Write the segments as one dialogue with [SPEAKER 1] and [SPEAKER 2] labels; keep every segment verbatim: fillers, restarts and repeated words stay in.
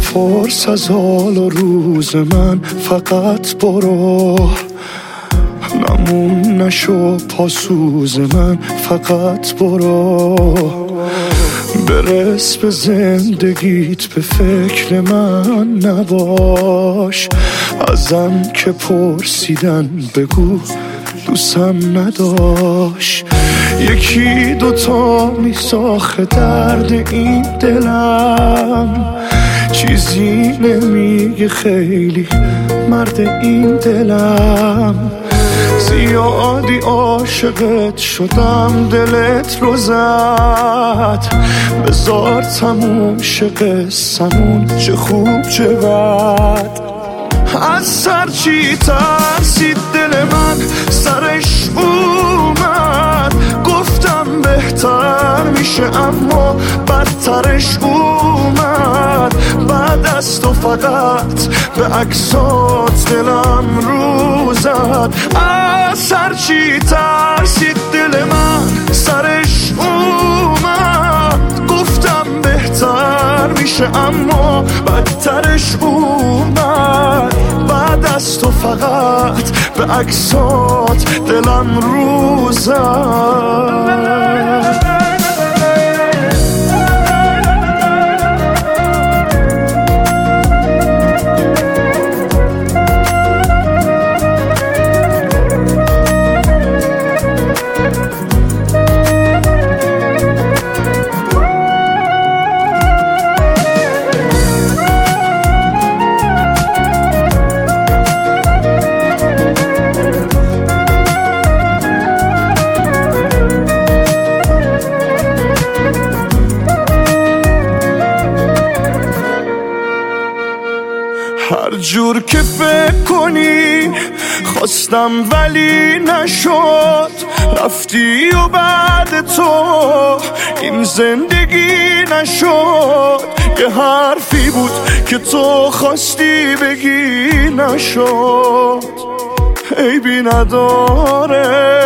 [SPEAKER 1] بپرس از حال و روز من، فقط برو. نمون نشو پاسوز من، فقط برو. برس به زندگیت، به فکر من نباش. ازم که پرسیدن بگو دوستم نداشت. یکی دوتا میساخه درد این دلم، چیزی نمیگه خیلی مرد این دلم. زیادی عاشقت شدم دلت رو زد، بذار تموم شه قصمون، چه خوب چه بد. از سر چی ترسید دل من، سرش اومد. گفتم بهتر میشه اما بدترش اومد. بعد از تو فقط به عکسات دلم رو زد. از سر چی ترسید دل من، سرش اومد. گفتم بهتر میشه اما بدترش اومد. بعد از تو فقط به عکسات دلم رو زد. هر جور که فکر کنی خواستم ولی نشد. رفتی و بعد تو این زندگی نشد. یه حرفی بود که تو خواستی بگی نشد. عیبی نداره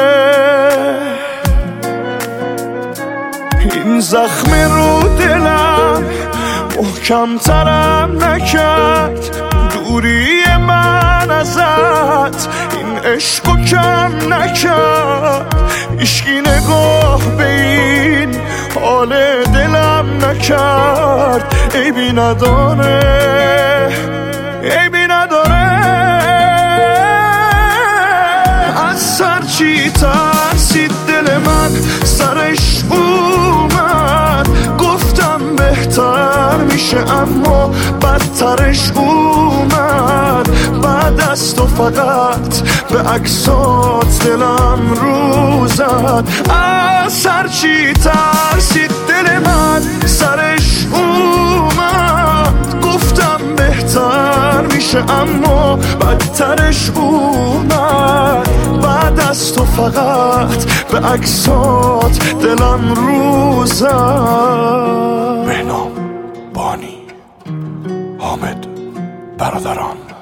[SPEAKER 1] این زخم رو دلم محکم ترم نکرد. دوری من ازت این عشقو کم نکرد. عشقی نگاه به این حال دلم نکرد. عیبی نداره عیبی نداره. از سر چی ترسید دل من، سرش اومد. گفتم بهتر میشه اما بدترش اومد. بعد از تو فقط به عکسات دلم رو زد. از سر چی ترسید دل من، سرش اومد. گفتم بهتر میشه اما بدترش اومد. بعد از تو فقط به عکسات دلم رو زد.
[SPEAKER 2] بهنام، بانی، حامد، برادران.